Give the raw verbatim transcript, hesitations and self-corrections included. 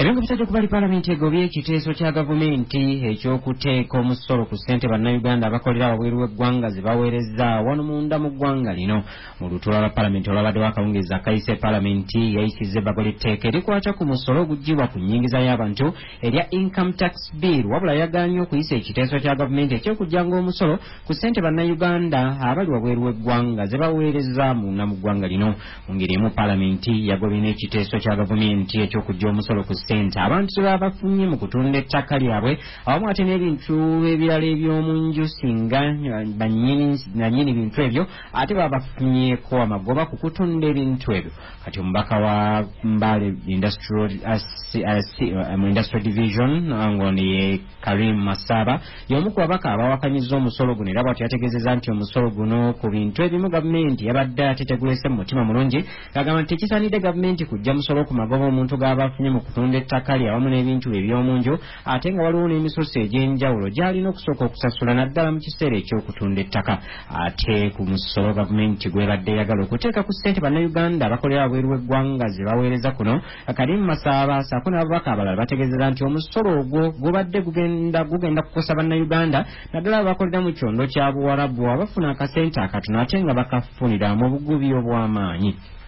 Ebintu bitatu kubali Parliament egobye ekiteeso kya gavumenti ekyokuteeka omusolo ku ssente bannayuganda abakolera wabweru w'eggwanga ze baweereza wano munda mu ggwanga lino. Mu lutuula lwa Parliament olwabaddewo akawungeezi akayise Parliament yayisizza ebbago ly'etteeka erikwata ku musolo oguggyibwa ku nnyingiza y'abantu erya income tax bill, wabula yagaanye okuyisa ekiteeso kya gavumenti eky'okuggyanga omusolo ku ssente bannayuganda abali wabweru w'eggwanga ze baweereza munda mu ggwanga lino. Mu ngeri emu Parliament yagobye n'ekiteeso kya gavumenti eky'okugya omusolo ku ssente abantu ze baba bafunye mu kutunda ettaka lyabwe awamu ate n'ebintu ebirala eby'omu nju singa nannyini bintu ebyo ate baba bafunyeeko amagoba ku kutunda ebintu ebyo. Kati omubaka wa Mbale Industrial, uh, uh, um, Industrial Division ng'ono ye Karim Masaba y'omu ku babaka abawakanyizza omusolo guno era bw'atyo yategeezezza nti omusolo guno ku bintu ebimu gavumenti yabadde ate tegulese mu mutima mulungi, agamba nti tekisaanidde gavumenti kujja musolo ku magoba omuntu g'aba afunye mu kutunda ettaka lye awamu n'ebintu eby'omu nju ate nga waliwo n'emisoso egy'enjawulo gy'alina okusooka okusasula naddala mu kiseera eky'okutunda ettaka. Ate ku musolo gavumenti gwebadde eyagala okuteeka ku ssente bannayuganda abakolera wabweru w'eggwanga ze baweereza kuno, Karim Masaba ssaako n'ababaka abalala bategeezeza nti omusolo ogwo gubadde gugenda gugenda kukosa bannayuganda naddala abakolera mu kyondo kya Buwarabu abafuna akasente akatono ate nga bakafunira mu bugubi obw'amaanyi.